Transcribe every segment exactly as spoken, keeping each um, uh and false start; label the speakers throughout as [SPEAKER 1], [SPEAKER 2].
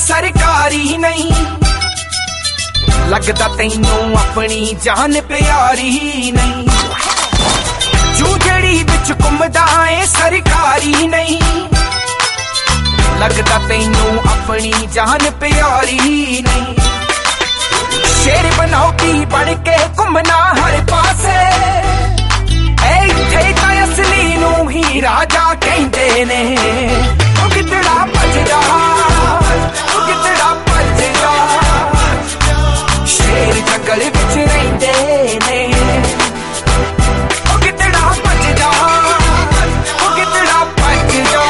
[SPEAKER 1] सरकारी नहीं लगदा तैनू अपनी जान प्यारी नहीं। जू जड़ी बिच घुमदा है सरकारी नहीं लगदा तैनू अपनी जान प्यारी नहीं। शेर बनौटी बन के घुमना हर पासे इत्थे तां असली नू ही राजा कहंदे ने। ओ कितड़ा भज जा ओ कितड़ा भज जा शेर जंगल विच रहिंदे ने। ओ कितड़ा भज जा ओ कितड़ा भज जा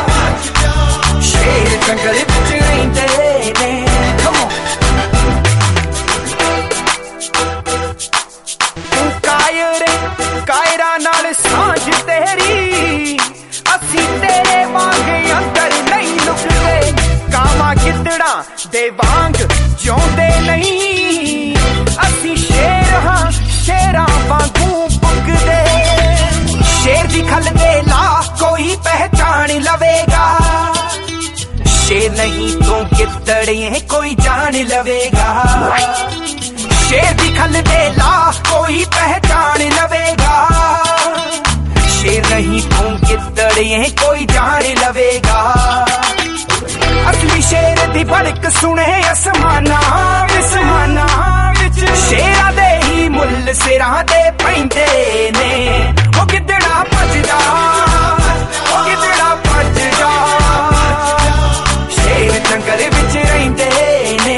[SPEAKER 1] शेर जंगल विच रहिंदे ने। कायरे कायरा नाल सांझ तेरी असी तेरे वांग अंदर नहीं लुकदे। कामा गिदड़ा दे वांग जिउंदे नहीं असी शेर हाँ शेरां वांगू पुगदे। शेर दी खल दे ला कोई पहचान लवेगा शेर नहीं तो गिदड़े कोई जान लवेगा। शेर दी खल दे ला कोई पहचान लवेगा शेर नहीं तू गिदड़े कोई जान लवेगा। असली शेर दी भड़क सुने आसमाना आसमाना विच शेरां दे ही मुल सिरां दे पैंदे ने। ओ गिदड़ा भज जा ओ गिदड़ा भज जा शेर जंगल विच रहिंदे ने।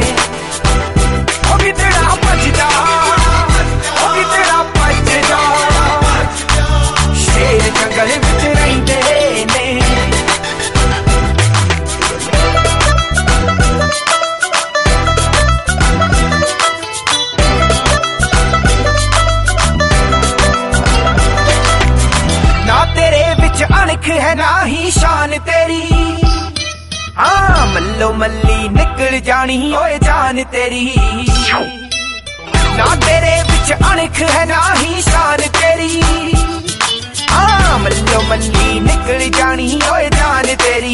[SPEAKER 1] है ना ही शान तेरी हाँ मल्लो मल्ली निकल जानी ओए जान तेरी। ना तेरे विच अणख है ना ही शान तेरी हाँ मल्लो मल्ली निकल जानी ओए जान तेरी।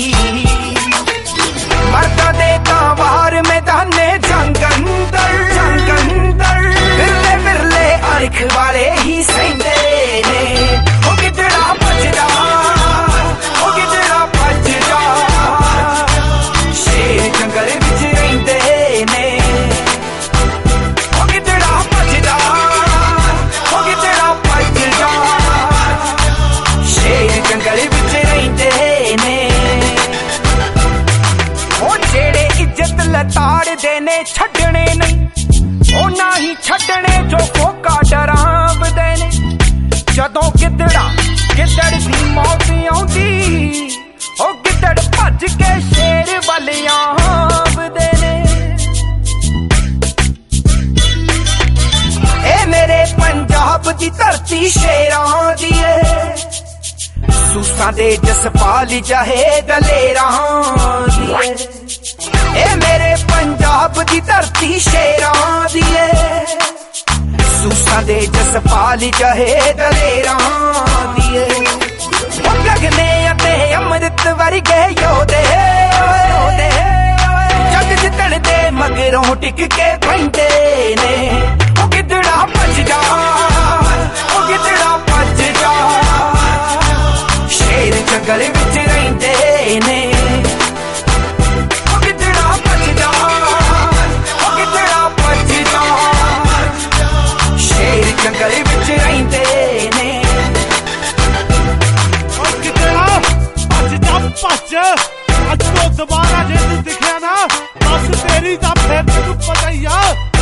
[SPEAKER 1] मरदा दे वार मैदाने जंगंदर जंगंदर बिरले बिरले अणख वाले ही सहिंदे ने। ओ गिदड़ा भज जा जंगल विच रहिंदे ने। ओ गिदड़ा भज जा ओ गिदड़ा भज जा शेर जंगल विच रहिंदे ने। ओ जेड़े इज्जत लताड़दे ने छड्डणे नहीं ओ ना ही छड्डणे जो फोका डरावदे ने। जदों गिदड़ा गिदड़ दी मौत आउंदी ओ गिदड़ भज के शेर वल आवदे ने। ए मेरे पंजाब दी धरती शेरां दी ऐ सूसां दे जसपाल जाहे दलेरां दी ऐ। ए मेरे पंजाब दी धरती शेरां दी ऐ सूसां दे जसपाल जाहे दलेरां दी ऐ। गगने अते अमृत वर्गे योधे जग जितण दे मगरों टिक के पैंदे ने। ओ गिदड़ा भज जा ओ गिदड़ा भज जा शेर जंगल विच रहिंदे ने। ओ गिदड़ा भज जा ओ गिदड़ा भज जा शेर जंगल विच रहिंदे ने।
[SPEAKER 2] भज अज तो दोबारा जे तू दिखिया ना बस तेरी दा फिर तेनू पता ही आ।